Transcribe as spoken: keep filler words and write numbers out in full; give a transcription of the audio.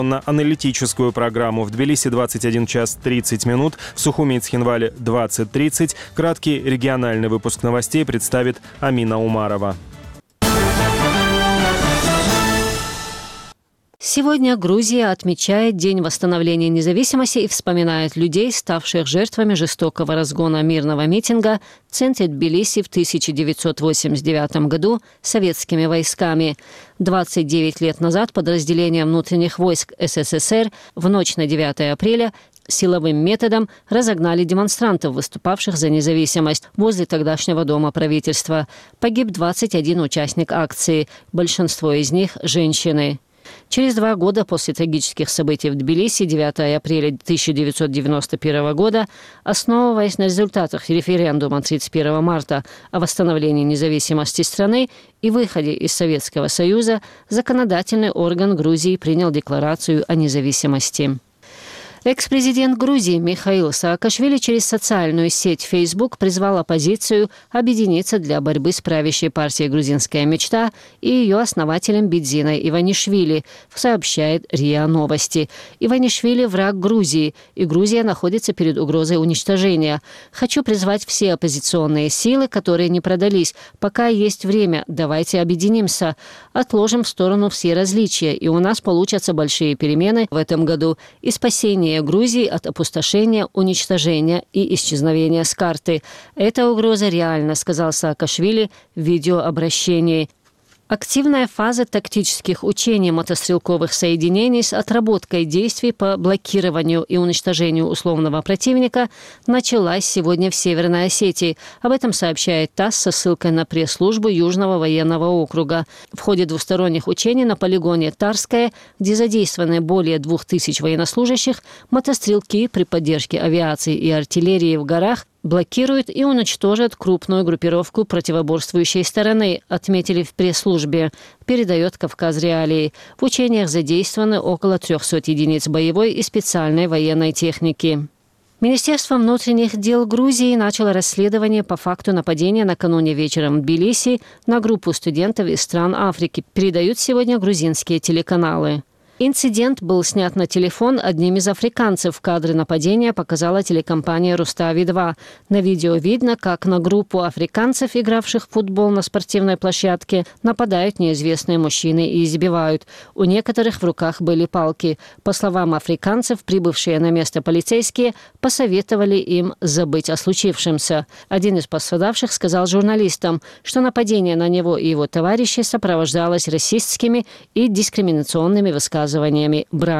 На аналитическую программу в Тбилиси двадцать один час тридцать минут, в Сухуми и Цхинвале двадцать тридцать. Краткий региональный выпуск новостей представит Амина Умарова. Сегодня Грузия отмечает День восстановления независимости и вспоминает людей, ставших жертвами жестокого разгона мирного митинга в центре Тбилиси в тысяча девятьсот восемьдесят девятом году советскими войсками. двадцать девять лет назад подразделения внутренних войск СССР в ночь на девятое апреля силовым методом разогнали демонстрантов, выступавших за независимость, возле тогдашнего дома правительства. Погиб двадцать один участник акции, большинство из них – женщины. Через два года после трагических событий в Тбилиси, девятого апреля тысяча девятьсот девяносто первого года, основываясь на результатах референдума тридцать первого марта о восстановлении независимости страны и выходе из Советского Союза, законодательный орган Грузии принял декларацию о независимости. Экс-президент Грузии Михаил Саакашвили через социальную сеть Facebook призвал оппозицию объединиться для борьбы с правящей партией «Грузинская мечта» и ее основателем Бидзиной Иванишвили, сообщает РИА Новости. Иванишвили – враг Грузии, и Грузия находится перед угрозой уничтожения. Хочу призвать все оппозиционные силы, которые не продались. Пока есть время, давайте объединимся. Отложим в сторону все различия, и у нас получатся большие перемены в этом году и спасение Грузии от опустошения, уничтожения и исчезновения с карты. Эта угроза реальна, сказал Саакашвили в видеообращении. Активная фаза тактических учений мотострелковых соединений с отработкой действий по блокированию и уничтожению условного противника началась сегодня в Северной Осетии. Об этом сообщает ТАСС со ссылкой на пресс-службу Южного военного округа. В ходе двусторонних учений на полигоне Тарское, где задействованы более двух тысяч военнослужащих, мотострелки при поддержке авиации и артиллерии в горах блокируют и уничтожат крупную группировку противоборствующей стороны, отметили в пресс-службе, передает «Кавказ Реалии». В учениях задействованы около трехсот единиц боевой и специальной военной техники. Министерство внутренних дел Грузии начало расследование по факту нападения накануне вечером в Тбилиси на группу студентов из стран Африки, передают сегодня грузинские телеканалы. Инцидент был снят на телефон одним из африканцев. Кадры нападения показала телекомпания «Рустави-два». На видео видно, как на группу африканцев, игравших в футбол на спортивной площадке, нападают неизвестные мужчины и избивают. У некоторых в руках были палки. По словам африканцев, прибывшие на место полицейские посоветовали им забыть о случившемся. Один из пострадавших сказал журналистам, что нападение на него и его товарищей сопровождалось расистскими и дискриминационными высказываниями.